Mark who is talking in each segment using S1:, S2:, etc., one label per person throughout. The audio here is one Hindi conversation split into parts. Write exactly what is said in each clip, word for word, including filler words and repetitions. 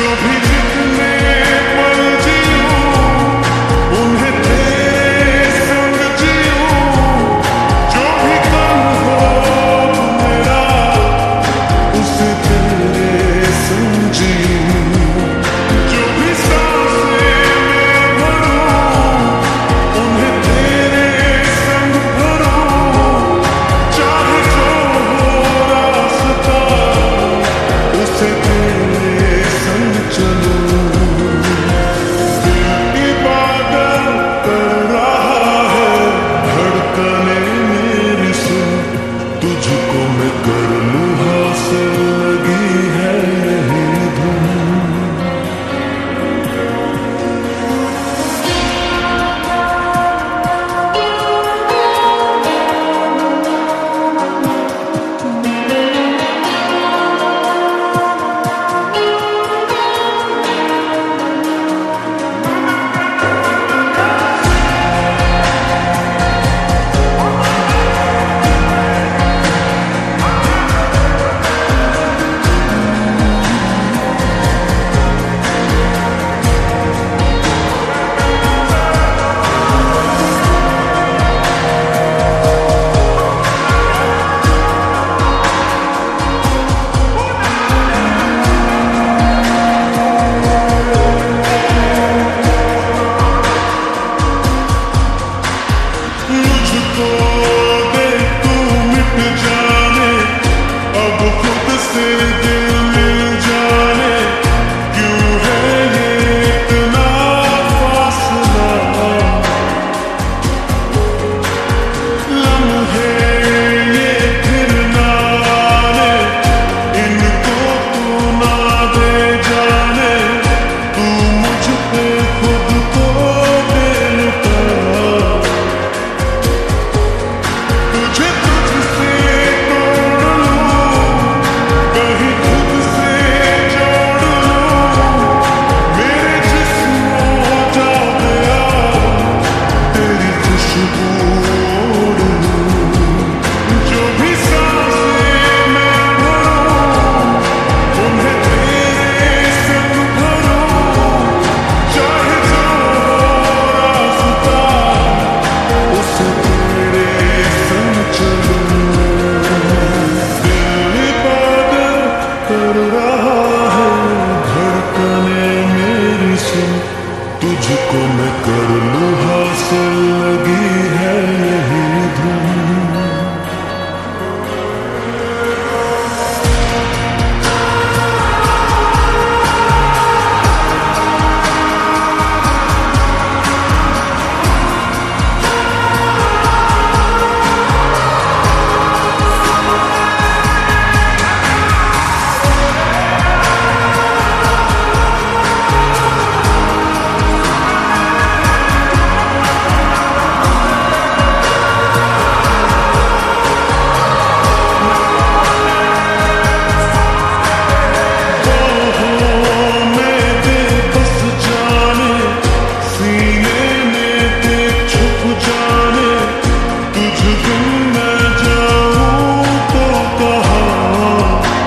S1: भी जितने पल जियूं उन्हें तेरे संग जियूं, जो भी कम हो मेरा उसे तेरे संग जियूं, जो भी सांसें मैं भरूं उन्हें तेरे संग भरूं, चाहे जो हो रास्ता उसे तेरे संग चलूं। दिल इबादत कर रहा है, धड़कने मेरी सुन, तुझको मैं कर लूं हासिल, लगी है यही धुन। मुझको दे तू मिट जाने, अब खुद से दिल मिल जाने, क्यों है ये इतना फासला। लम्हे ये फिर ना आने, इनको तू ना दे जाने, तू मुझ पे खुद को दे लुटा। तुझे तुझसे तोड़ लूं, कहीं खुद से जोड़ लूं, मेरे जिस्म हो जा गया तेरी खुशबू ओढ़ लूं, जो भी सांसें मैं भरूं उन्हें तेरे संग भरूं, चाहे जो हो रास्ता उसे तेरे संग चलूं। दिल इबादत कर रहा है, धड़कने मेरी सुन, तुझको मैं कर लूं हासिल, लगी है यही धुन।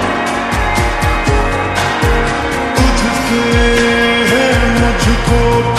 S1: मुझको